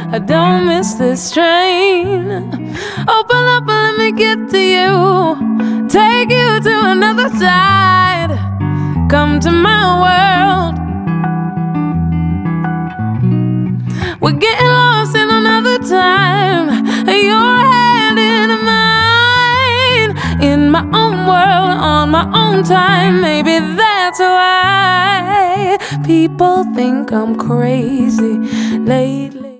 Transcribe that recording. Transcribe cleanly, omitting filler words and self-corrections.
I don't miss this train. Open up and let me get to you. Take you to another side. Come to my world. We're getting lost in another time. Your hand in mine. In my own world, on my own time. Maybe that's why people think I'm crazy lately.